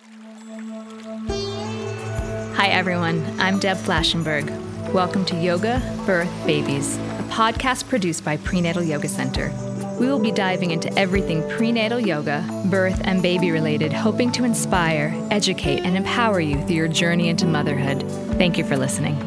Hi, everyone. I'm Deb Flashenberg. Welcome to Yoga, Birth, Babies, a podcast produced by Prenatal Yoga Center. We will be diving into everything prenatal yoga, birth, and baby related, hoping to inspire, educate, and empower you through your journey into motherhood. Thank you for listening.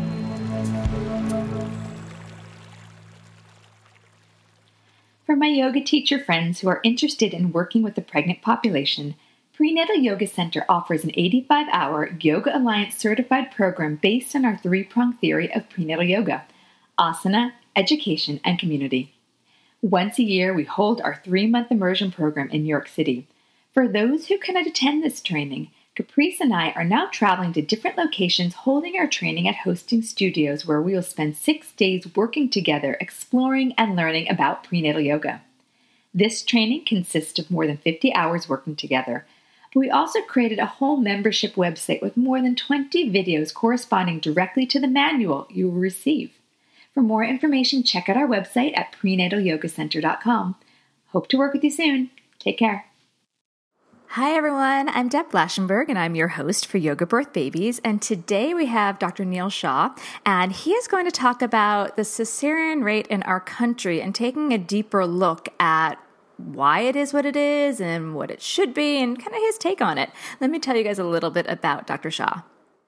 For my yoga teacher friends who are interested in working with the pregnant population, Prenatal Yoga Center offers an 85-hour Yoga Alliance certified program based on our three-pronged theory of prenatal yoga: asana, education, and community. Once a year, we hold our 3-month immersion program in New York City. For those who cannot attend this training, Caprice and I are now traveling to different locations holding our training at hosting studios where we will spend 6 days working together, exploring and learning about prenatal yoga. This training consists of more than 50 hours working together. But we also created a whole membership website with more than 20 videos corresponding directly to the manual you will receive. For more information, check out our website at prenatalyogacenter.com. Hope to work with you soon. Take care. Hi, everyone. I'm Deb Flashenberg, and I'm your host for Yoga Birth Babies. And today we have Dr. Neil Shah, and he is going to talk about the cesarean rate in our country and taking a deeper look at why it is what it is and what it should be and kind of his take on it. Let me tell you guys a little bit about Dr. Shah.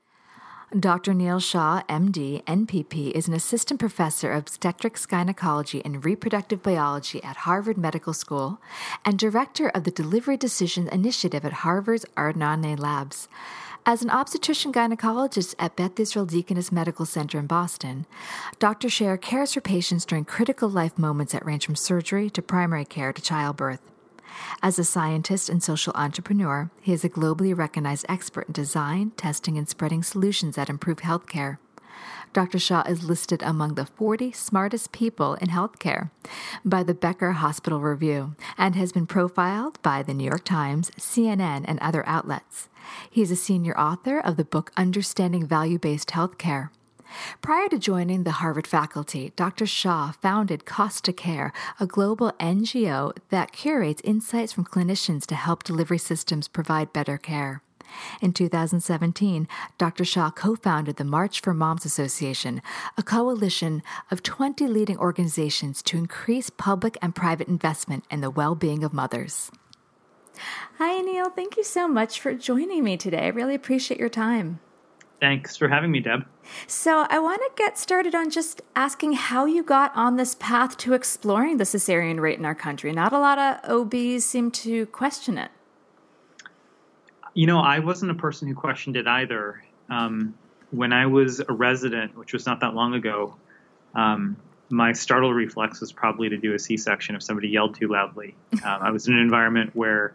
Dr. Neil Shah, MD, NPP, is an assistant professor of obstetrics, gynecology, and reproductive biology at Harvard Medical School and director of the Delivery Decision Initiative at Harvard's Arnone Labs. As an obstetrician gynecologist at Beth Israel Deaconess Medical Center in Boston, Dr. Shah cares for patients during critical life moments that range from surgery to primary care to childbirth. As a scientist and social entrepreneur, he is a globally recognized expert in design, testing, and spreading solutions that improve healthcare. Dr. Shah is listed among the 40 smartest people in healthcare by the Becker Hospital Review and has been profiled by the New York Times, CNN, and other outlets. He is a senior author of the book Understanding Value-Based Healthcare. Prior to joining the Harvard faculty, Dr. Shah founded Costa Care, a global NGO that curates insights from clinicians to help delivery systems provide better care. In 2017, Dr. Shah co-founded the March for Moms Association, a coalition of 20 leading organizations to increase public and private investment in the well-being of mothers. Hi, Neil. Thank you so much for joining me today. I really appreciate your time. Thanks for having me, Deb. So I want to get started on just asking how you got on this path to exploring the cesarean rate in our country. Not a lot of OBs seem to question it. You know, I wasn't a person who questioned it either. When I was a resident, which was not that long ago, my startle reflex was probably to do a C-section if somebody yelled too loudly. I was in an environment where,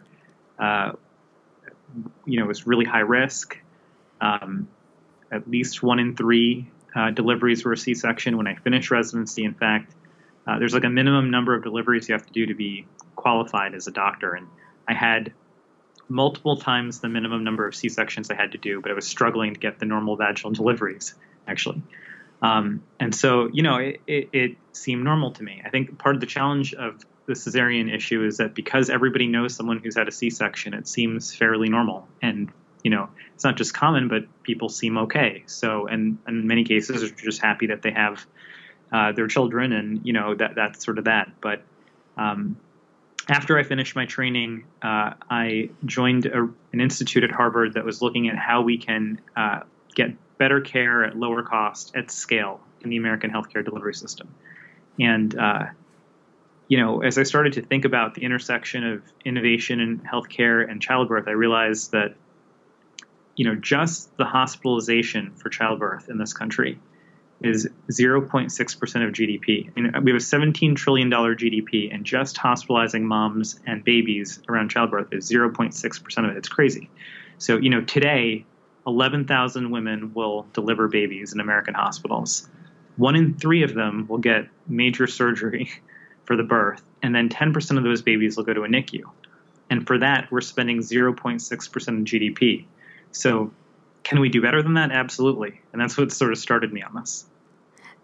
it was really high risk. At least 1 in 3 deliveries were a C-section. When I finished residency, in fact, there's like a minimum number of deliveries you have to do to be qualified as a doctor. And I had multiple times the minimum number of C-sections I had to do, but I was struggling to get the normal vaginal deliveries, actually. And so, it seemed normal to me. I think part of the challenge of the cesarean issue is that because everybody knows someone who's had a C-section, it seems fairly normal. And, it's not just common, but people seem okay. So, and in many cases, they're just happy that they have their children and, that's sort of that. But after I finished my training, I joined an institute at Harvard that was looking at how we can get better care at lower cost at scale in the American healthcare delivery system. And, as I started to think about the intersection of innovation in healthcare and childbirth, I realized that, just the hospitalization for childbirth in this country is 0.6% of GDP. We have a $17 trillion GDP, and just hospitalizing moms and babies around childbirth is 0.6% of it. It's crazy. So, today, 11,000 women will deliver babies in American hospitals. 1 in 3 of them will get major surgery for the birth, and then 10% of those babies will go to a NICU. And for that, we're spending 0.6% of GDP. So can we do better than that? Absolutely. And that's what sort of started me on this.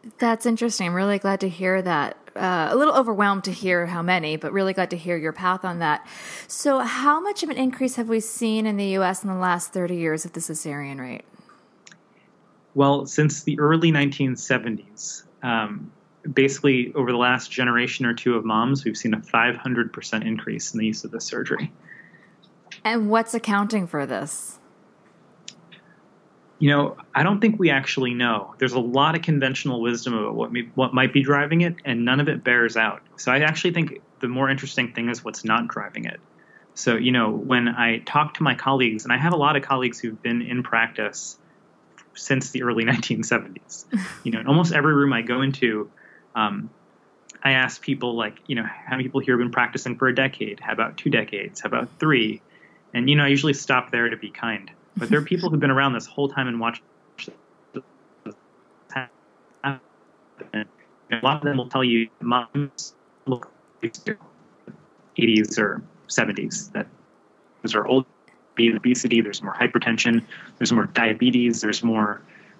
That's interesting. I'm really glad to hear that. A little overwhelmed to hear how many, but really glad to hear your path on that. So how much of an increase have we seen in the U.S. in the last 30 years of the cesarean rate? Well, since the early 1970s, basically over the last generation or two of moms, we've seen a 500% increase in the use of this surgery. And what's accounting for this? I don't think we actually know. There's a lot of conventional wisdom about what might be driving it, and none of it bears out. So I actually think the more interesting thing is what's not driving it. So, when I talk to my colleagues, and I have a lot of colleagues who've been in practice since the early 1970s, in almost every room I go into, I ask people how many people here have been practicing for a decade? How about 2 decades? How about 3? And, I usually stop there to be kind. But there are people who've been around this whole time and watched this happen. And a lot of them will tell you moms look like 80s or 70s. That those are old, obesity. There's more hypertension. There's more diabetes. There's more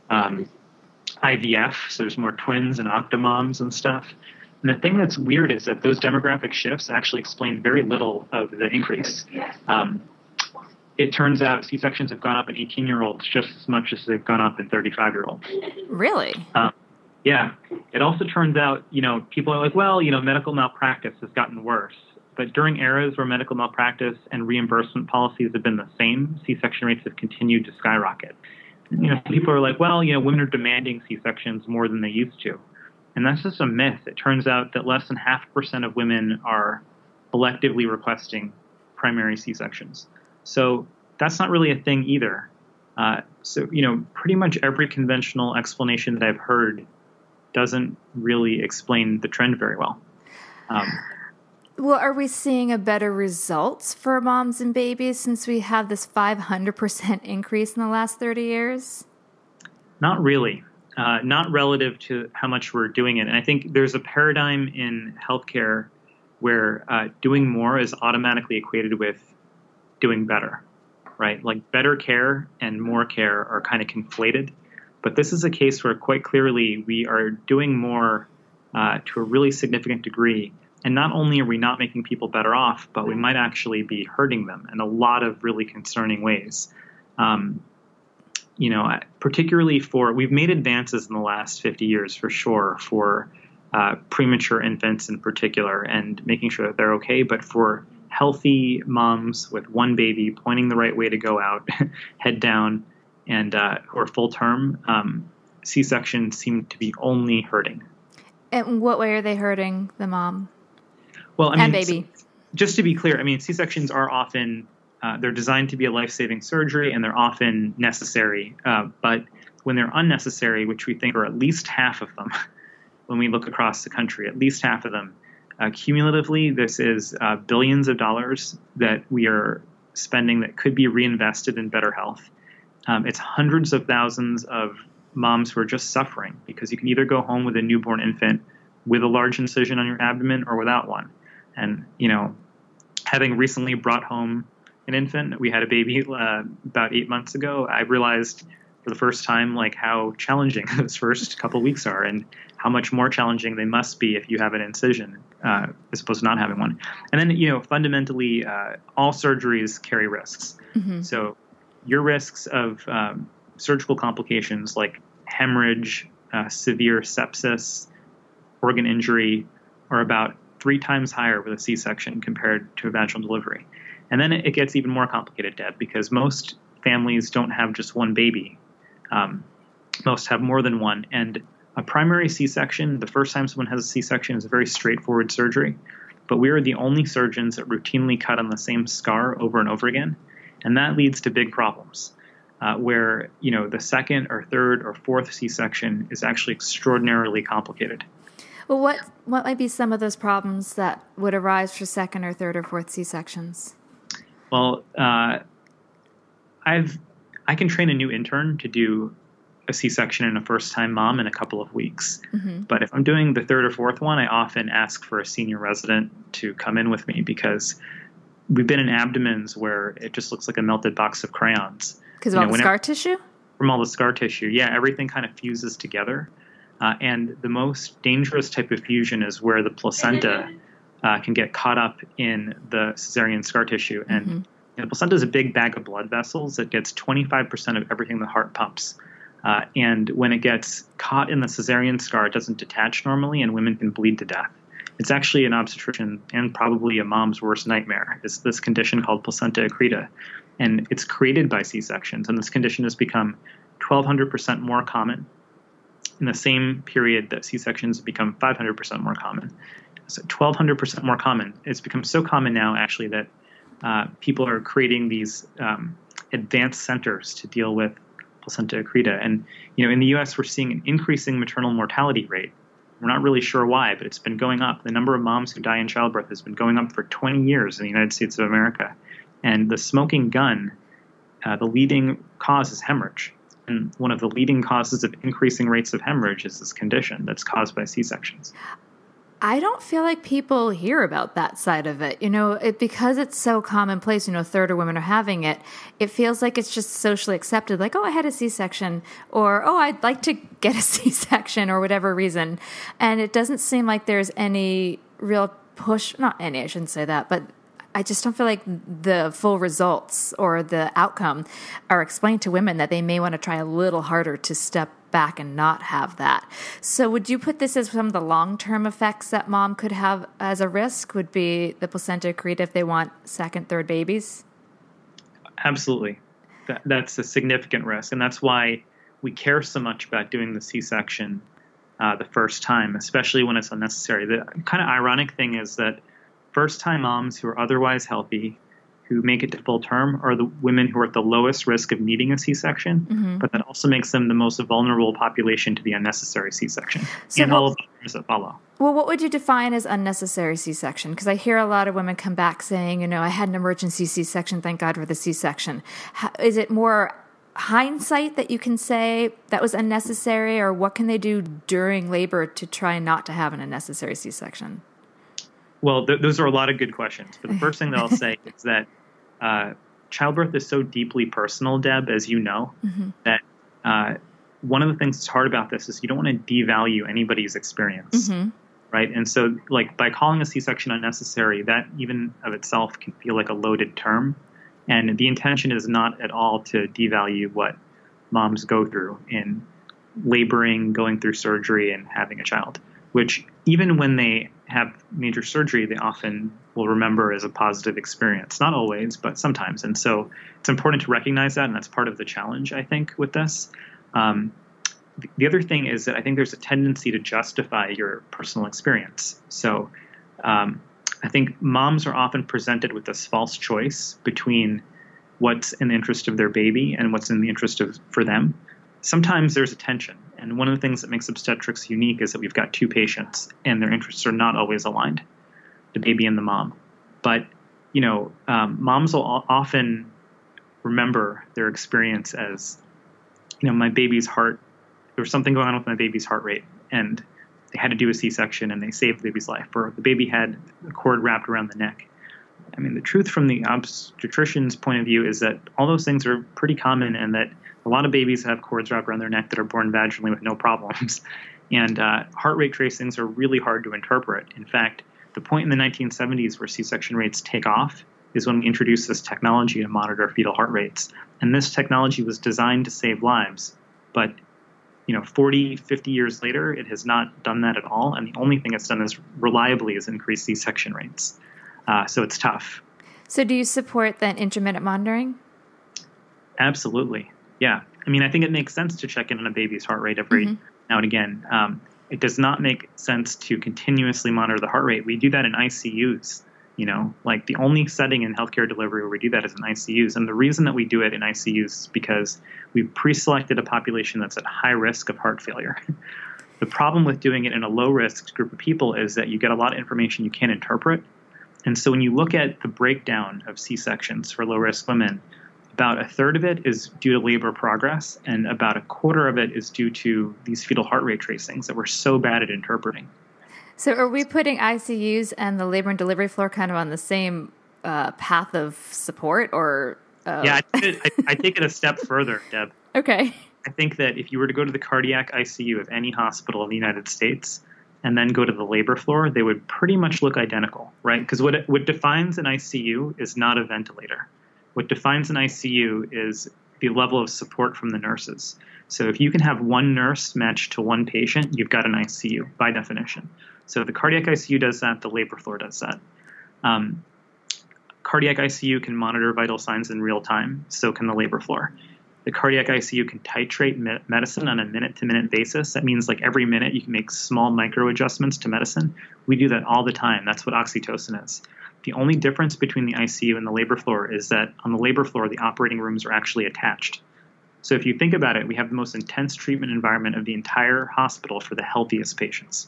IVF. So there's more twins and octomoms and stuff. And the thing that's weird is that those demographic shifts actually explain very little of the increase. It turns out C-sections have gone up in 18-year-olds just as much as they've gone up in 35-year-olds. Really? Yeah. It also turns out, people are like, well, medical malpractice has gotten worse. But during eras where medical malpractice and reimbursement policies have been the same, C-section rates have continued to skyrocket. People are like, well, women are demanding C-sections more than they used to. And that's just a myth. It turns out that less than 0.5% of women are electively requesting primary C-sections. So that's not really a thing either. Pretty much every conventional explanation that I've heard doesn't really explain the trend very well. Well, are we seeing a better results for moms and babies since we have this 500% increase in the last 30 years? Not really. Not relative to how much we're doing it. And I think there's a paradigm in healthcare where doing more is automatically equated with doing better, right? Like better care and more care are kind of conflated. But this is a case where quite clearly we are doing more to a really significant degree. And not only are we not making people better off, but we might actually be hurting them in a lot of really concerning ways. Particularly we've made advances in the last 50 years for sure for premature infants in particular and making sure that they're okay. But for healthy moms with one baby pointing the right way to go out, head down, and who are full term, C-sections seem to be only hurting. And what way are they hurting the mom? Well, and baby. Just to be clear, C-sections are often they're designed to be a life-saving surgery, and they're often necessary. But when they're unnecessary, which we think are at least half of them, when we look across the country, at least half of them. Cumulatively, this is billions of dollars that we are spending that could be reinvested in better health. It's hundreds of thousands of moms who are just suffering because you can either go home with a newborn infant with a large incision on your abdomen or without one. And, having recently brought home an infant, we had a baby about 8 months ago, I realized for the first time how challenging those first couple of weeks are and how much more challenging they must be if you have an incision as opposed to not having one. And then, fundamentally, all surgeries carry risks. Mm-hmm. So your risks of surgical complications like hemorrhage, severe sepsis, organ injury are about 3 times higher with a C-section compared to a vaginal delivery. And then it gets even more complicated, Deb, because most families don't have just one baby. Most have more than one. And a primary C-section, the first time someone has a C-section, is a very straightforward surgery. But we are the only surgeons that routinely cut on the same scar over and over again. And that leads to big problems where, the second or third or fourth C-section is actually extraordinarily complicated. Well, what might be some of those problems that would arise for second or third or fourth C-sections? Well, I can train a new intern to do a C-section in a first-time mom in a couple of weeks. Mm-hmm. But if I'm doing the third or fourth one, I often ask for a senior resident to come in with me because we've been in abdomens where it just looks like a melted box of crayons. Because of all the scar tissue? From all the scar tissue, yeah, everything kind of fuses together. And the most dangerous type of fusion is where the placenta can get caught up in the cesarean scar tissue. And the placenta is a big bag of blood vessels that gets 25% of everything the heart pumps. And when it gets caught in the cesarean scar, it doesn't detach normally, and women can bleed to death. It's actually an obstetrician and probably a mom's worst nightmare. It's this condition called placenta accreta, and it's created by C-sections. And this condition has become 1,200% more common in the same period that C-sections have become 500% more common. So 1,200% more common. It's become so common now, actually, that people are creating these advanced centers to deal with placenta accreta. And, in the U.S., we're seeing an increasing maternal mortality rate. We're not really sure why, but it's been going up. The number of moms who die in childbirth has been going up for 20 years in the United States of America. And the smoking gun, the leading cause is hemorrhage. And one of the leading causes of increasing rates of hemorrhage is this condition that's caused by C-sections. I don't feel like people hear about that side of it. Because it's so commonplace, a third of women are having it. It feels like it's just socially accepted. Like, oh, I had a C-section, or, oh, I'd like to get a C-section, or whatever reason. And it doesn't seem like there's any real push, not any, I shouldn't say that, but I just don't feel like the full results or the outcome are explained to women, that they may want to try a little harder to step back and not have that. So would you put this as some of the long-term effects that mom could have as a risk would be the placenta accreta if they want second, third babies? Absolutely. That's a significant risk. And that's why we care so much about doing the C-section the first time, especially when it's unnecessary. The kind of ironic thing is that first-time moms who are otherwise healthy, who make it to full term, are the women who are at the lowest risk of needing a C-section, but that also makes them the most vulnerable population to the unnecessary C-section, and all of the others that follow. Well, what would you define as unnecessary C-section? Because I hear a lot of women come back saying, I had an emergency C-section, thank God for the C-section. Is it more hindsight that you can say that was unnecessary, or what can they do during labor to try not to have an unnecessary C-section? Well, those are a lot of good questions. But the first thing that I'll say is that childbirth is so deeply personal, Deb, as you know, that one of the things that's hard about this is you don't want to devalue anybody's experience, right? And so, by calling a C-section unnecessary, that even of itself can feel like a loaded term. And the intention is not at all to devalue what moms go through in laboring, going through surgery, and having a child, which even when they have major surgery, they often will remember as a positive experience. Not always, but sometimes. And so it's important to recognize that, and that's part of the challenge, I think, with this. The other thing is that I think there's a tendency to justify your personal experience. So I think moms are often presented with this false choice between what's in the interest of their baby and what's in the interest for them. Sometimes there's a tension. And one of the things that makes obstetrics unique is that we've got two patients and their interests are not always aligned, the baby and the mom. But, moms will often remember their experience as, my baby's heart, there was something going on with my baby's heart rate and they had to do a C-section and they saved the baby's life, or the baby had a cord wrapped around the neck. I mean, the truth from the obstetrician's point of view is that all those things are pretty common, and that a lot of babies have cords wrapped around their neck that are born vaginally with no problems. And heart rate tracings are really hard to interpret. In fact, the point in the 1970s where C-section rates take off is when we introduced this technology to monitor fetal heart rates. And this technology was designed to save lives. But 40, 50 years later, it has not done that at all. And the only thing it's done is reliably is increase C-section rates. So it's tough. So do you support then intermittent monitoring? Absolutely. Yeah. I mean, I think it makes sense to check in on a baby's heart rate every now and again. It does not make sense to continuously monitor the heart rate. We do that in ICUs. The only setting in healthcare delivery where we do that is in ICUs. And the reason that we do it in ICUs is because we've pre-selected a population that's at high risk of heart failure. The problem with doing it in a low-risk group of people is that you get a lot of information you can't interpret. And so when you look at the breakdown of C-sections for low-risk women, about a third of it is due to labor progress, and about a quarter of it is due to these fetal heart rate tracings that we're so bad at interpreting. So are we putting ICUs and the labor and delivery floor kind of on the same path of support, or? Yeah, I take it a step further, Deb. Okay. I think that if you were to go to the cardiac ICU of any hospital in the United States and then go to the labor floor, they would pretty much look identical, right? Because what defines an ICU is not a ventilator. What defines an ICU is the level of support from the nurses. So if you can have one nurse matched to one patient, you've got an ICU by definition. So the cardiac ICU does that, the labor floor does that. Cardiac ICU can monitor vital signs in real time, so can the labor floor. The cardiac ICU can titrate medicine on a minute-to-minute basis. That means like every minute you can make small micro adjustments to medicine. We do that all the time. That's what oxytocin is. The only difference between the ICU and the labor floor is that on the labor floor, the operating rooms are actually attached. So if you think about it, we have the most intense treatment environment of the entire hospital for the healthiest patients.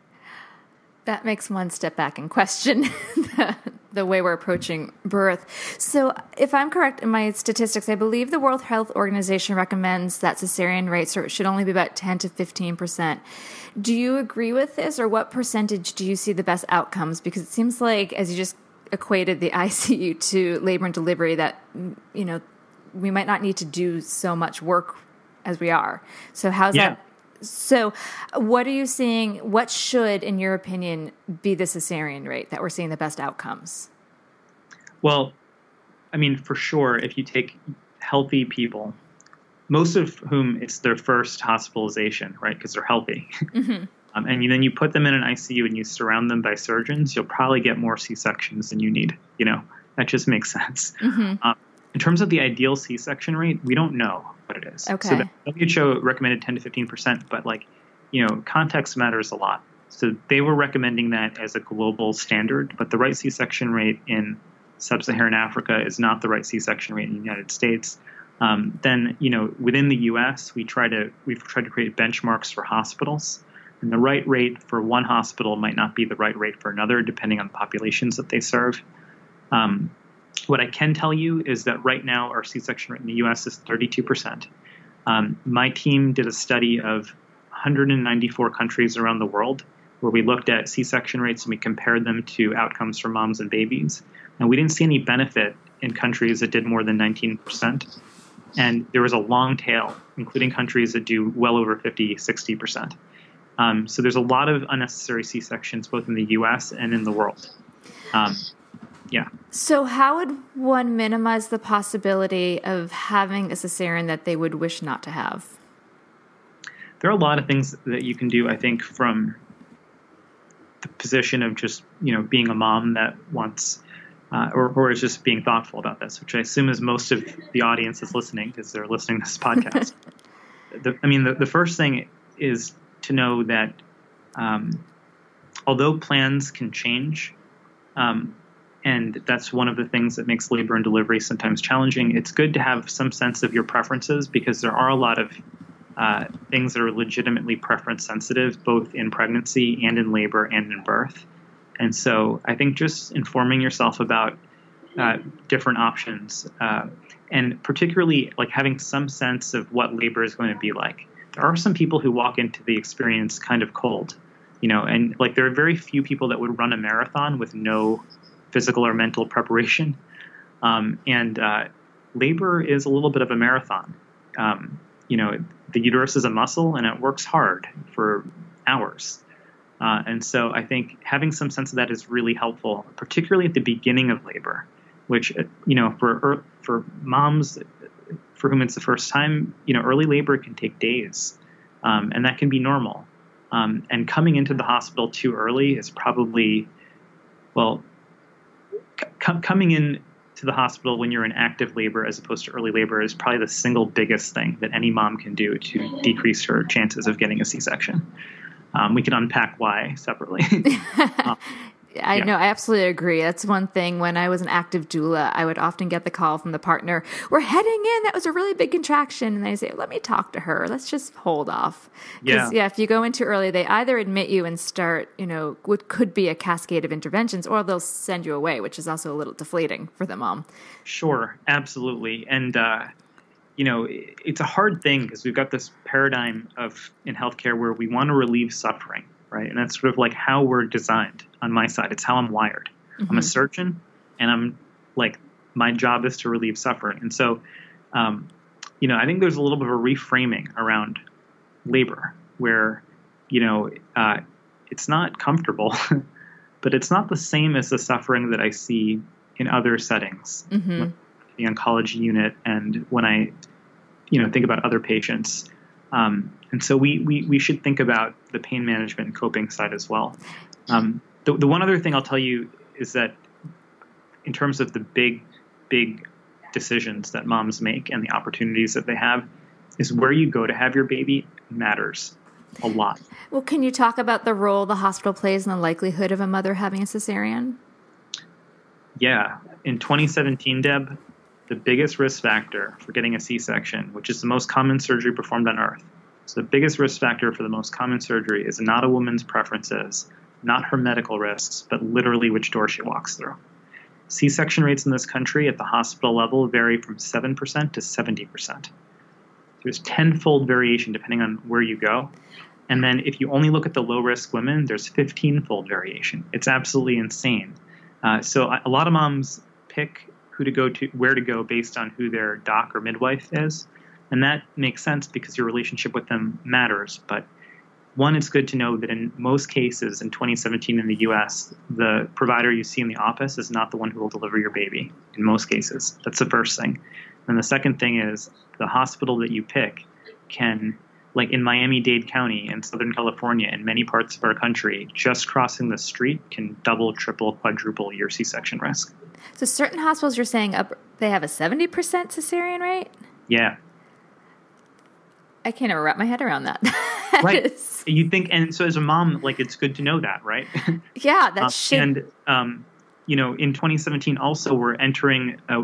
That makes one step back and question the way we're approaching birth. So if I'm correct in my statistics, I believe the World Health Organization recommends that cesarean rates should only be about 10 to 15%. Do you agree with this, or what percentage do you see the best outcomes? Because it seems like, as you just equated the ICU to labor and delivery, that, you know, we might not need to do so much work as we are. So how's that? So what are you seeing? What should, in your opinion, be the cesarean rate that we're seeing the best outcomes? Well, I mean, for sure, if you take healthy people, most of whom it's their first hospitalization, right, because they're healthy, mm-hmm. And then you put them in an ICU and you surround them by surgeons, you'll probably get more C-sections than you need. You know, that just makes sense. Mm-hmm. In terms of the ideal C-section rate, we don't know what it is. Okay. So the WHO recommended 10 to 15%, but context matters a lot. So they were recommending that as a global standard, but the right C-section rate in sub-Saharan Africa is not the right C-section rate in the United States. Then, within the U.S., we've tried to create benchmarks for hospitals, and the right rate for one hospital might not be the right rate for another, depending on the populations that they serve. What I can tell you is that right now our C-section rate in the U.S. is 32%. My team did a study of 194 countries around the world where we looked at C-section rates and we compared them to outcomes for moms and babies. And we didn't see any benefit in countries that did more than 19%. And there was a long tail, including countries that do well over 50, 60%. So there's a lot of unnecessary C-sections both in the U.S. and in the world. Yeah. So how would one minimize the possibility of having a cesarean that they would wish not to have? There are a lot of things that you can do, I think, from the position of just, being a mom that wants, or is just being thoughtful about this, which I assume is most of the audience is listening because they're listening to this podcast. The first thing is to know that although plans can change, and that's one of the things that makes labor and delivery sometimes challenging, it's good to have some sense of your preferences because there are a lot of things that are legitimately preference sensitive, both in pregnancy and in labor and in birth. And so I think just informing yourself about different options and particularly like having some sense of what labor is going to be like. There are some people who walk into the experience kind of cold, and like there are very few people that would run a marathon with no physical or mental preparation. And labor is a little bit of a marathon. The uterus is a muscle and it works hard for hours. And so I think having some sense of that is really helpful, particularly at the beginning of labor, which, for moms for whom it's the first time, early labor can take days, and that can be normal. And coming into the hospital too early is probably, coming in to the hospital when you're in active labor as opposed to early labor is probably the single biggest thing that any mom can do to decrease her chances of getting a C-section. We can unpack why separately. I know, I absolutely agree. That's one thing. When I was an active doula, I would often get the call from the partner, "We're heading in. That was a really big contraction." And they say, "Let me talk to her. Let's just hold off." Because, if you go in too early, they either admit you and start, what could be a cascade of interventions, or they'll send you away, which is also a little deflating for the mom. Sure, absolutely. And, it's a hard thing because we've got this paradigm in healthcare where we want to relieve suffering. Right. And that's sort of like how we're designed on my side. It's how I'm wired. Mm-hmm. I'm a surgeon and I'm like, my job is to relieve suffering. And so I think there's a little bit of a reframing around labor where, it's not comfortable, but it's not the same as the suffering that I see in other settings, Mm-hmm. The oncology unit, and when I, think about other patients. And so we should think about the pain management and coping side as well. The one other thing I'll tell you is that in terms of the big decisions that moms make and the opportunities that they have, is where you go to have your baby matters a lot. Well, can you talk about the role the hospital plays in the likelihood of a mother having a cesarean? Yeah. In 2017, Deb, the biggest risk factor for getting a C-section, which is the most common surgery performed on Earth, so the biggest risk factor for the most common surgery is not a woman's preferences, not her medical risks, but literally which door she walks through. C-section rates in this country at the hospital level vary from 7% to 70%. There's tenfold variation depending on where you go. And then if you only look at the low-risk women, there's 15-fold variation. It's absolutely insane. So a lot of moms pick who to go to, where to go based on who their doc or midwife is. And that makes sense because your relationship with them matters. But one, it's good to know that in most cases in 2017 in the U.S., the provider you see in the office is not the one who will deliver your baby in most cases. That's the first thing. And the second thing is the hospital that you pick can, like in Miami-Dade County in Southern California and many parts of our country, just crossing the street can double, triple, quadruple your C-section risk. So certain hospitals, you're saying they have a 70% cesarean rate? Yeah. I can't ever wrap my head around that. Right. You think, and so as a mom, like, it's good to know that, right? Yeah, that should. And, in 2017 also, we're entering a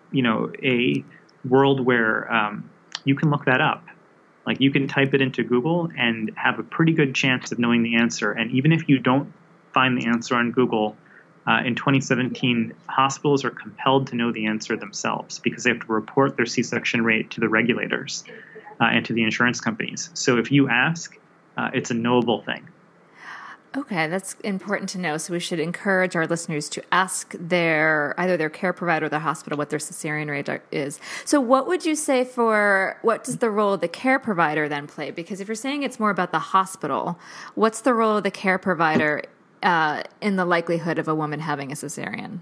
world where you can look that up. Like, you can type it into Google and have a pretty good chance of knowing the answer. And even if you don't find the answer on Google, in 2017, hospitals are compelled to know the answer themselves because they have to report their C-section rate to the regulators and to the insurance companies. So if you ask, it's a knowable thing. Okay, that's important to know. So we should encourage our listeners to ask either their care provider or their hospital what their cesarean rate is. So what would you say what does the role of the care provider then play? Because if you're saying it's more about the hospital, what's the role of the care provider in the likelihood of a woman having a cesarean?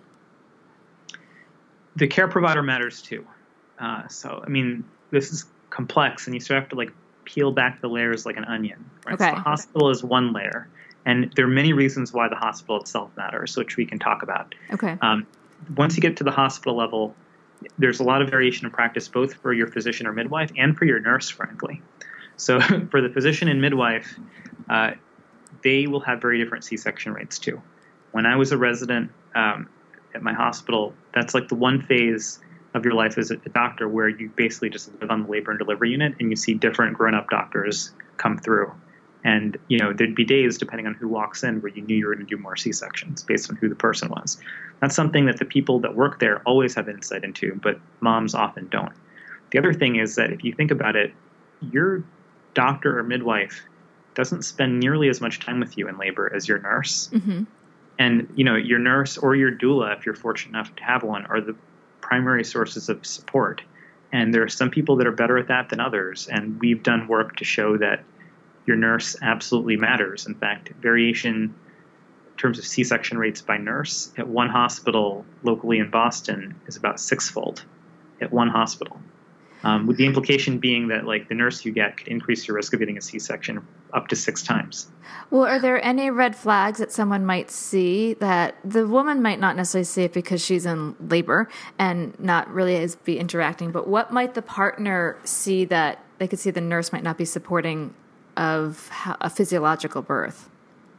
The care provider matters too. This is complex, and you sort of have to peel back the layers like an onion. Right? Okay. So the hospital is one layer, and there are many reasons why the hospital itself matters, which we can talk about. Okay. Once you get to the hospital level, there's a lot of variation in practice, both for your physician or midwife and for your nurse, frankly. So for the physician and midwife, they will have very different C-section rates too. When I was a resident at my hospital, that's like the one phase of your life as a doctor where you basically just live on the labor and delivery unit and you see different grown-up doctors come through. And, there'd be days, depending on who walks in, where you knew you were going to do more C-sections based on who the person was. That's something that the people that work there always have insight into, but moms often don't. The other thing is that if you think about it, your doctor or midwife doesn't spend nearly as much time with you in labor as your nurse. Mm-hmm. And, your nurse or your doula, if you're fortunate enough to have one, are the primary sources of support. And there are some people that are better at that than others. And we've done work to show that your nurse absolutely matters. In fact, variation in terms of C-section rates by nurse at one hospital locally in Boston is about 6-fold at one hospital. With the implication being that the nurse you get could increase your risk of getting a C-section up to 6 times. Well, are there any red flags that someone might see that the woman might not necessarily see it because she's in labor and not really be interacting, but what might the partner see that they could see the nurse might not be supporting of a physiological birth?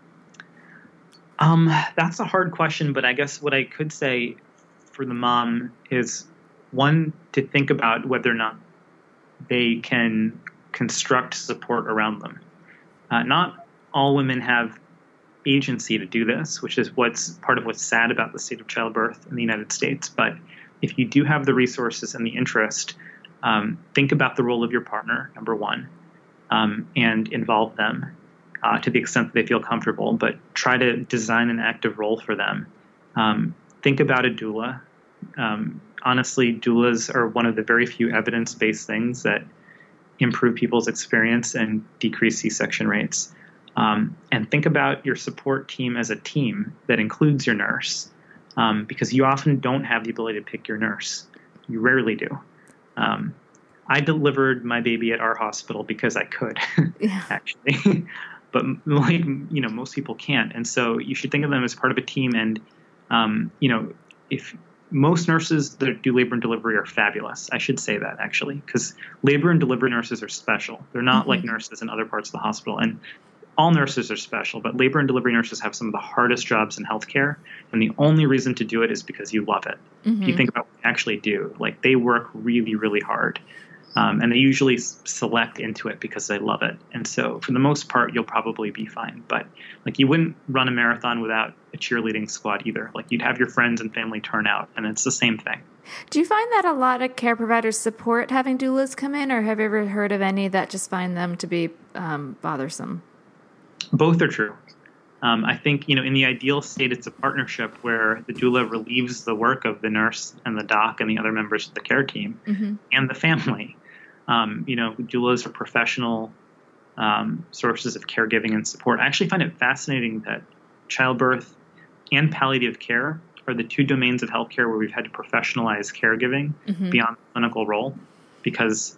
That's a hard question, but I guess what I could say for the mom is, one, to think about whether or not they can construct support around them. Not all women have agency to do this, which is part of what's sad about the state of childbirth in the United States. But if you do have the resources and the interest, think about the role of your partner, number one, and involve them to the extent that they feel comfortable, but try to design an active role for them. Think about a doula. honestly, doulas are one of the very few evidence-based things that improve people's experience and decrease C-section rates. And think about your support team as a team that includes your nurse, because you often don't have the ability to pick your nurse. You rarely do. I delivered my baby at our hospital because I could, actually. But most people can't. And so you should think of them as part of a team. And, if most nurses that do labor and delivery are fabulous, I should say that actually, because labor and delivery nurses are special. They're not like nurses in other parts of the hospital. And all nurses are special, but labor and delivery nurses have some of the hardest jobs in healthcare. And the only reason to do it is because you love it. If you think about what they actually do, like they work really, really hard. And they usually select into it because they love it. And so for the most part, you'll probably be fine. But like you wouldn't run a marathon without a cheerleading squad either. Like you'd have your friends and family turn out, and it's the same thing. Do you find that a lot of care providers support having doulas come in, or have you ever heard of any that just find them to be bothersome? Both are true. I think, in the ideal state, it's a partnership where the doula relieves the work of the nurse and the doc and the other members of the care team and the family. Doulas are professional sources of caregiving and support. I actually find it fascinating that childbirth and palliative care are the two domains of healthcare where we've had to professionalize caregiving beyond the clinical role, because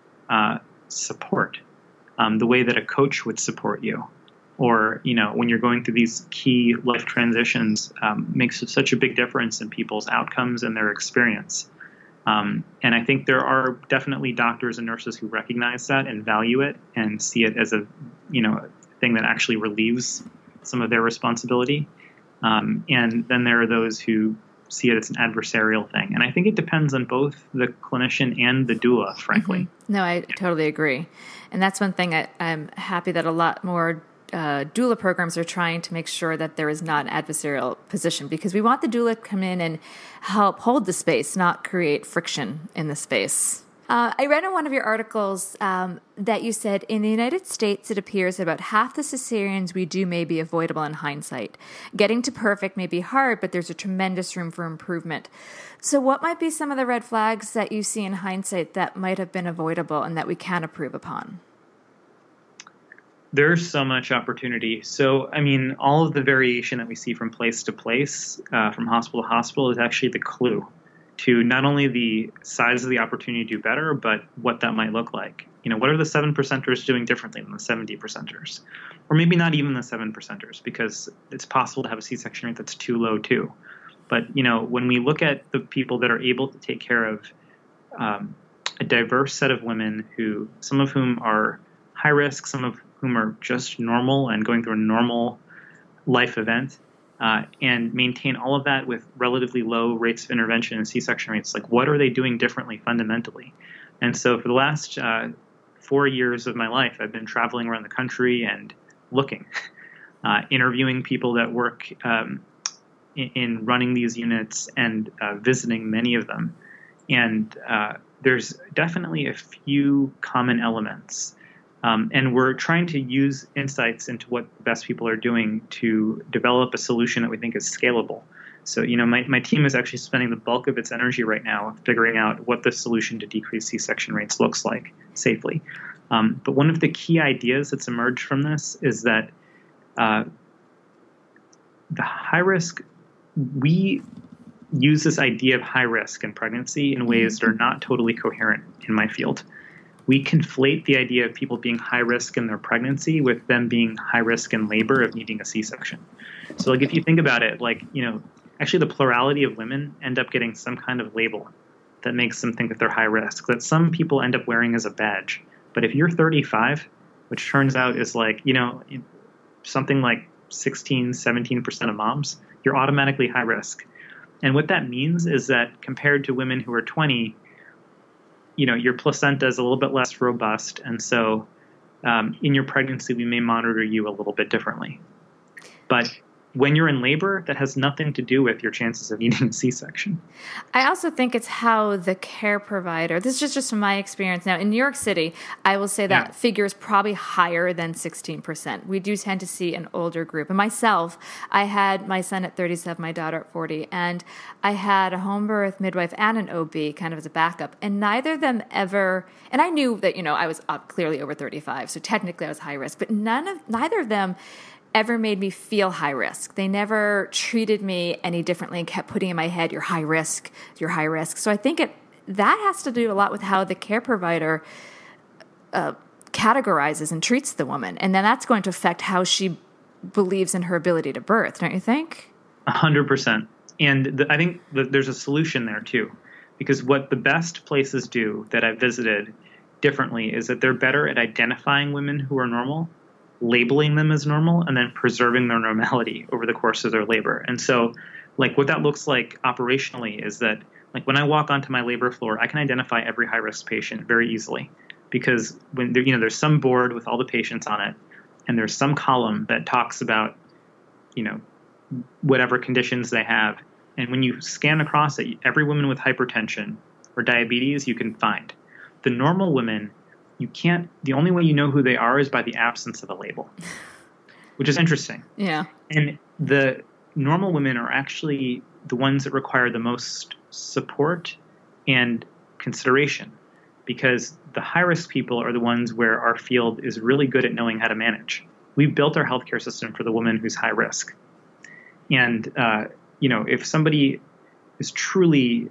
support, the way that a coach would support you, or, when you're going through these key life transitions, makes such a big difference in people's outcomes and their experience. And I think there are definitely doctors and nurses who recognize that and value it and see it as a thing that actually relieves some of their responsibility. And then there are those who see it as an adversarial thing. And I think it depends on both the clinician and the doula, frankly. No, I totally agree. And that's one thing I'm happy that a lot more doula programs are trying to make sure that there is not an adversarial position, because we want the doula to come in and help hold the space, not create friction in the space. I read in one of your articles that you said, in the United States, it appears that about half the cesareans we do may be avoidable in hindsight. Getting to perfect may be hard, but there's a tremendous room for improvement. So what might be some of the red flags that you see in hindsight that might have been avoidable and that we can improve upon? There's so much opportunity. So, all of the variation that we see from place to place, from hospital to hospital, is actually the clue to not only the size of the opportunity to do better, but what that might look like. What are the 7%ers doing differently than the 70%ers? Or maybe not even the 7%ers, because it's possible to have a C-section rate that's too low too. But, when we look at the people that are able to take care of a diverse set of women, some of whom are high risk, some of whom are just normal and going through a normal life event, and maintain all of that with relatively low rates of intervention and C-section rates. Like, what are they doing differently fundamentally? And so for the last 4 years of my life, I've been traveling around the country and looking, interviewing people that work in running these units and visiting many of them. And there's definitely a few common elements. And we're trying to use insights into what the best people are doing to develop a solution that we think is scalable. So, my team is actually spending the bulk of its energy right now figuring out what the solution to decrease C-section rates looks like safely. But one of the key ideas that's emerged from this is that the high risk, we use this idea of high risk in pregnancy in ways that are not totally coherent in my field. We conflate the idea of people being high risk in their pregnancy with them being high risk in labor of needing a C-section. So if you think about it, actually the plurality of women end up getting some kind of label that makes them think that they're high risk, that some people end up wearing as a badge. But if you're 35, which turns out is something like 16, 17% of moms, you're automatically high risk. And what that means is that compared to women who are 20, your placenta is a little bit less robust. And so in your pregnancy, we may monitor you a little bit differently. But when you're in labor, that has nothing to do with your chances of needing a C-section. I also think it's how the care provider, this is just from my experience now, in New York City, I will say that figure is probably higher than 16%. We do tend to see an older group. And myself, I had my son at 37, my daughter at 40, and I had a home birth midwife and an OB kind of as a backup. And neither of them ever, and I knew that, I was clearly over 35, so technically I was high risk, but neither of them ever made me feel high risk. They never treated me any differently and kept putting in my head, you're high risk, you're high risk. So I think that has to do a lot with how the care provider categorizes and treats the woman. And then that's going to affect how she believes in her ability to birth, don't you think? 100%. And I think that there's a solution there too, because what the best places do that I've visited differently is that they're better at identifying women who are normal, labeling them as normal, and then preserving their normality over the course of their labor. And so, what that looks like operationally is that, when I walk onto my labor floor, I can identify every high-risk patient very easily, because when there's some board with all the patients on it, and there's some column that talks about, whatever conditions they have. And when you scan across it, every woman with hypertension or diabetes you can find. The normal women, you can't, the only way you know who they are is by the absence of a label, which is interesting. Yeah. And the normal women are actually the ones that require the most support and consideration, because the high-risk people are the ones where our field is really good at knowing how to manage. We've built our healthcare system for the woman who's high risk. And, if somebody is truly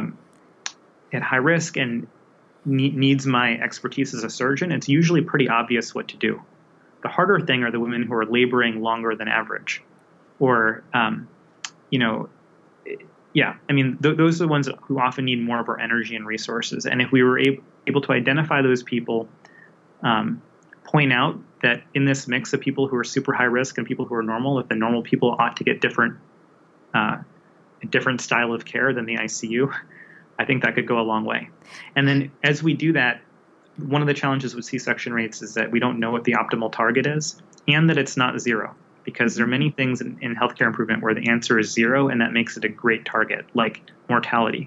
at high risk and needs my expertise as a surgeon, it's usually pretty obvious what to do. The harder thing are the women who are laboring longer than average, or, those are the ones who often need more of our energy and resources. And if we were able to identify those people, point out that in this mix of people who are super high risk and people who are normal, that the normal people ought to get a different style of care than the ICU, I think that could go a long way. And then as we do that, one of the challenges with C-section rates is that we don't know what the optimal target is, and that it's not zero, because there are many things in healthcare improvement where the answer is zero, and that makes it a great target, like mortality.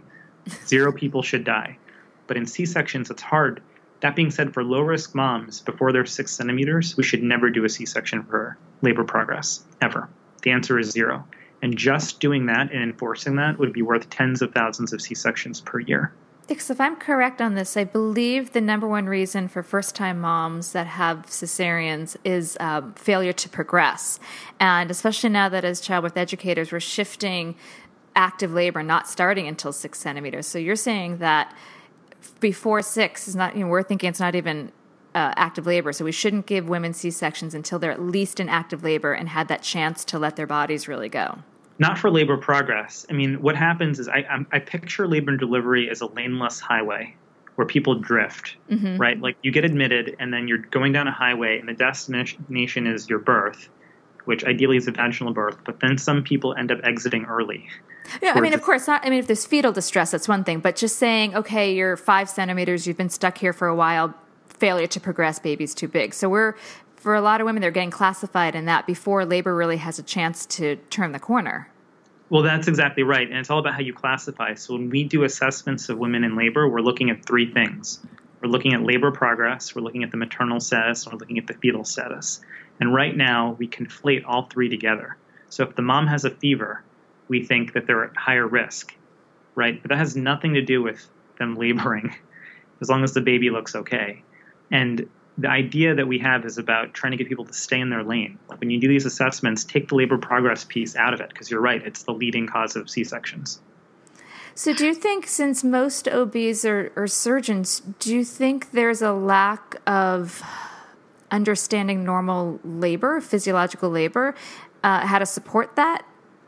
0 people should die. But in C-sections, it's hard. That being said, for low-risk moms, before they're 6 centimeters, we should never do a C-section for labor progress, ever. The answer is 0. And just doing that and enforcing that would be worth tens of thousands of C-sections per year. Because if I'm correct on this, I believe the number one reason for first-time moms that have cesareans is failure to progress. And especially now that as childbirth educators, we're shifting active labor, not starting until 6 centimeters. So you're saying that before 6 is not, we're thinking it's not even active labor. So we shouldn't give women C-sections until they're at least in active labor and had that chance to let their bodies really go. Not for labor progress. I mean, what happens is I picture labor and delivery as a laneless highway where people drift, right? Like you get admitted and then you're going down a highway and the destination is your birth, which ideally is a vaginal birth, but then some people end up exiting early. Yeah, I mean, of course, not, I mean, if there's fetal distress, that's one thing, but just saying, okay, you're 5 centimeters, you've been stuck here for a while, failure to progress, baby's too big. So for a lot of women, they're getting classified in that before labor really has a chance to turn the corner. Well, that's exactly right. And it's all about how you classify. So when we do assessments of women in labor, we're looking at 3 things. We're looking at labor progress, we're looking at the maternal status, and we're looking at the fetal status. And right now, we conflate all 3 together. So if the mom has a fever, we think that they're at higher risk, right? But that has nothing to do with them laboring, as long as the baby looks okay. And the idea that we have is about trying to get people to stay in their lane. Like when you do these assessments, take the labor progress piece out of it, because you're right, it's the leading cause of C-sections. So do you think, since most OBs are surgeons, do you think there's a lack of understanding normal labor, physiological labor, how to support that?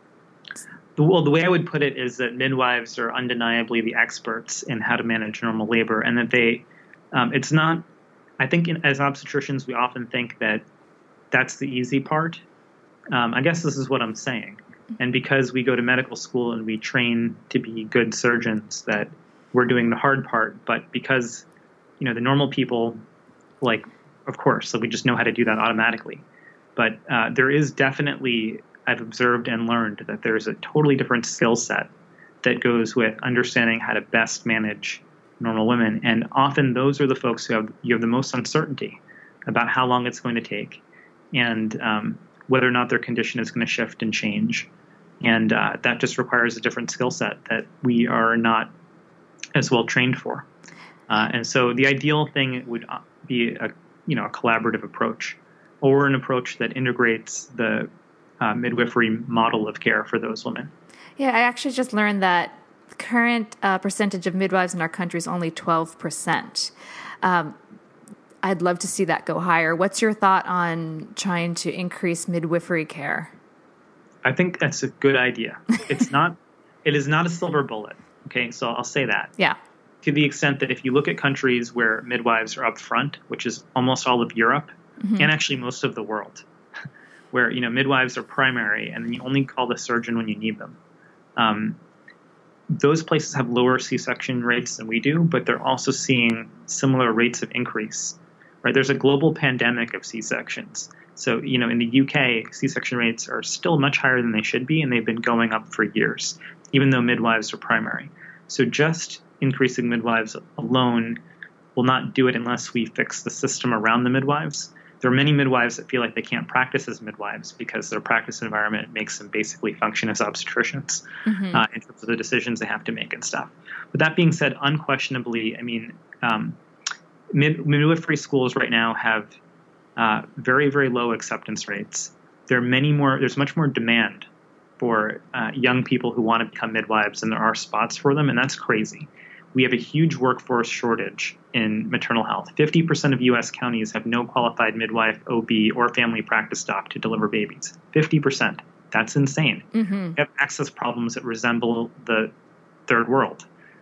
Well, the way I would put it is that midwives are undeniably the experts in how to manage normal labor, and that they, it's not, I think as obstetricians, we often think that that's the easy part. I guess this is what I'm saying. And because we go to medical school and we train to be good surgeons, that we're doing the hard part. But because, the normal people, of course, so we just know how to do that automatically. But there is definitely I've observed and learned that there's a totally different skill set that goes with understanding how to best manage normal women. And often those are the folks who you have the most uncertainty about how long it's going to take and whether or not their condition is going to shift and change. And that just requires a different skill set that we are not as well trained for. And so the ideal thing would be a collaborative approach, or an approach that integrates the midwifery model of care for those women. Yeah, I actually just learned that the current percentage of midwives in our country is only 12%. I'd love to see that go higher. What's your thought on trying to increase midwifery care? I think that's a good idea. It is not a silver bullet. Okay, so I'll say that. Yeah. To the extent that if you look at countries where midwives are up front, which is almost all of Europe, and actually most of the world, where midwives are primary and then you only call the surgeon when you need them. Those places have lower C-section rates than we do, but they're also seeing similar rates of increase. Right? There's a global pandemic of C-sections. So, in the UK, C-section rates are still much higher than they should be, and they've been going up for years, even though midwives are primary. So just increasing midwives alone will not do it unless we fix the system around the midwives. There are many midwives that feel like they can't practice as midwives because their practice environment makes them basically function as obstetricians in terms of the decisions they have to make and stuff. But that being said, unquestionably, midwifery schools right now have very, very low acceptance rates. There's much more demand for young people who want to become midwives than there are spots for them, and that's crazy. We have a huge workforce shortage in maternal health. 50% of U.S. counties have no qualified midwife, OB, or family practice doc to deliver babies. 50%. That's insane. We have access problems that resemble the third world.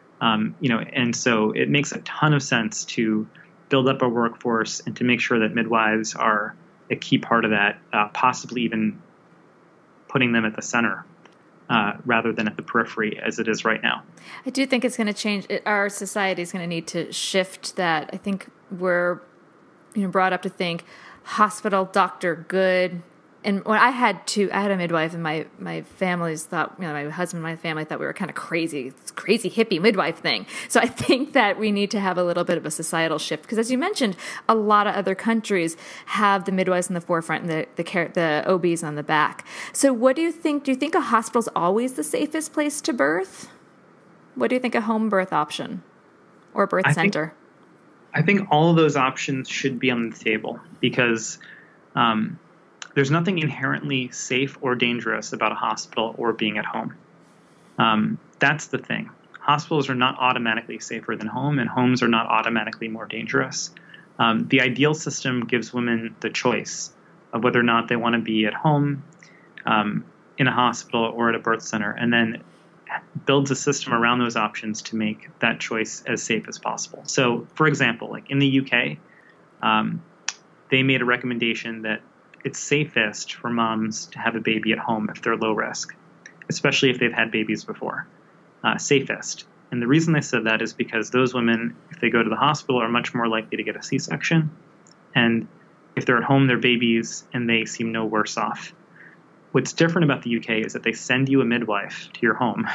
And so it makes a ton of sense to build up a workforce and to make sure that midwives are a key part of that, possibly even putting them at the center rather than at the periphery as it is right now. I do think it's going to change. Our society is going to need to shift that. I think we're brought up to think hospital, doctor, good. And when I had a midwife, and my families thought, my husband and my family thought we were kind of crazy. It's crazy hippie midwife thing. So I think that we need to have a little bit of a societal shift because, as you mentioned, a lot of other countries have the midwives in the forefront and the OBs on the back. So what do you think? Do you think a hospital's always the safest place to birth? What do you think a home birth option or birth center? I think all of those options should be on the table because there's nothing inherently safe or dangerous about a hospital or being at home. That's the thing. Hospitals are not automatically safer than home, and homes are not automatically more dangerous. The ideal system gives women the choice of whether or not they want to be at home, in a hospital, or at a birth center, and then builds a system around those options to make that choice as safe as possible. So, for example, like in the UK, they made a recommendation that it's safest for moms to have a baby at home if they're low risk, especially if they've had babies before. Safest. And the reason they said that is because those women, if they go to the hospital, are much more likely to get a C-section. And if they're at home, they're babies, and they seem no worse off. What's different about the UK is that they send you a midwife to your home.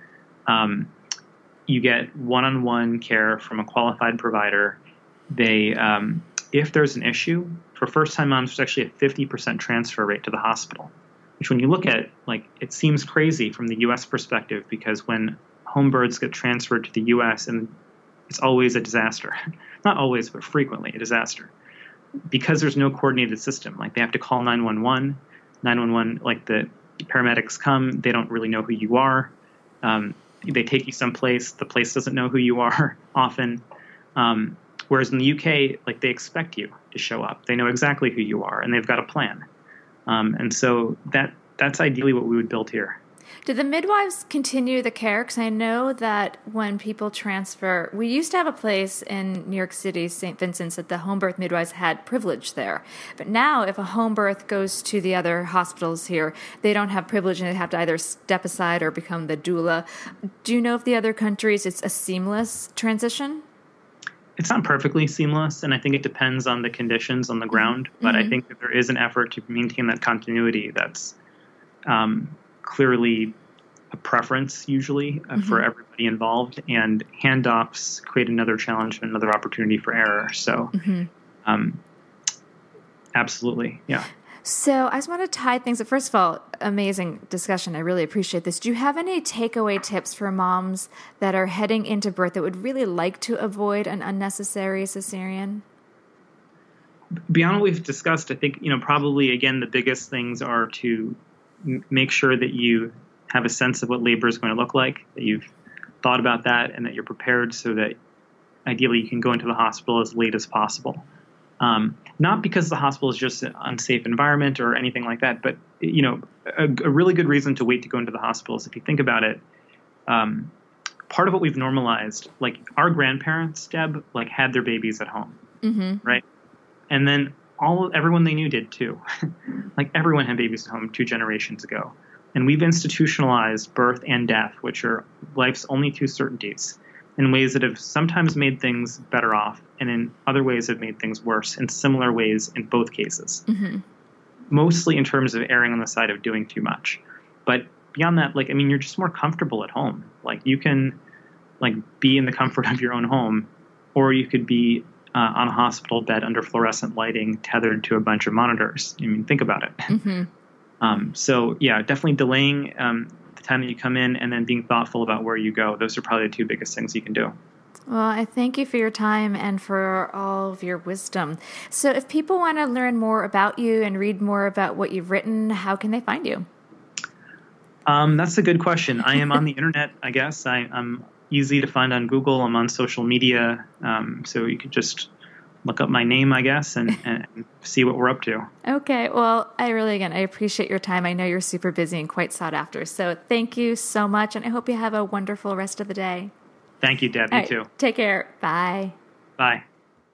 You get one-on-one care from a qualified provider. They, if there's an issue, for first-time moms, there's actually a 50% transfer rate to the hospital, which when you look at, it seems crazy from the U.S. perspective because when home births get transferred to the U.S., and it's always a disaster. Not always, but frequently a disaster. Because there's no coordinated system. They have to call 911. 911, the paramedics come, they don't really know who you are. They take you someplace, the place doesn't know who you are often. Whereas in the UK, they expect you to show up. They know exactly who you are, and they've got a plan. And so that's ideally what we would build here. Do the midwives continue the care? Because I know that when people transfer, we used to have a place in New York City, St. Vincent's, that the home birth midwives had privilege there. But now if a home birth goes to the other hospitals here, they don't have privilege and they have to either step aside or become the doula. Do you know if the other countries it's a seamless transition? It's not perfectly seamless, and I think it depends on the conditions on the ground. But I think that there is an effort to maintain that continuity that's clearly a preference usually for everybody involved, and handoffs create another challenge and another opportunity for error. So absolutely. Yeah. So I just want to tie things up. First of all, amazing discussion. I really appreciate this. Do you have any takeaway tips for moms that are heading into birth that would really like to avoid an unnecessary cesarean? Beyond what we've discussed, I think, probably, again, the biggest things are to make sure that you have a sense of what labor is going to look like, that you've thought about that, and that you're prepared so that ideally you can go into the hospital as late as possible. Not because the hospital is just an unsafe environment or anything like that, but, a really good reason to wait to go into the hospital is, if you think about it, part of what we've normalized, like our grandparents, Deb, like had their babies at home, right? And then everyone they knew did too. Like everyone had babies at home 2 generations ago. And we've institutionalized birth and death, which are life's only 2 certainties, in ways that have sometimes made things better off, and in other ways have made things worse, in similar ways in both cases. Mostly in terms of erring on the side of doing too much. But beyond that, you're just more comfortable at home. Like you can be in the comfort of your own home, or you could be on a hospital bed under fluorescent lighting tethered to a bunch of monitors. Think about it. So yeah, definitely delaying the time that you come in, and then being thoughtful about where you go. Those are probably the 2 biggest things you can do. Well, I thank you for your time and for all of your wisdom. So if people want to learn more about you and read more about what you've written, how can they find you? That's a good question. I am on the internet, I guess. I'm easy to find on Google. I'm on social media. So you could just look up my name, I guess, and see what we're up to. Okay. Well, I appreciate your time. I know you're super busy and quite sought after. So thank you so much. And I hope you have a wonderful rest of the day. Thank you, Deb. You too. Take care. Bye. Bye.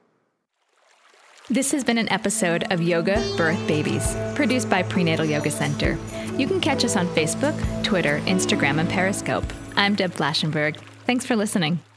This has been an episode of Yoga Birth Babies, produced by Prenatal Yoga Center. You can catch us on Facebook, Twitter, Instagram, and Periscope. I'm Deb Flashenberg. Thanks for listening.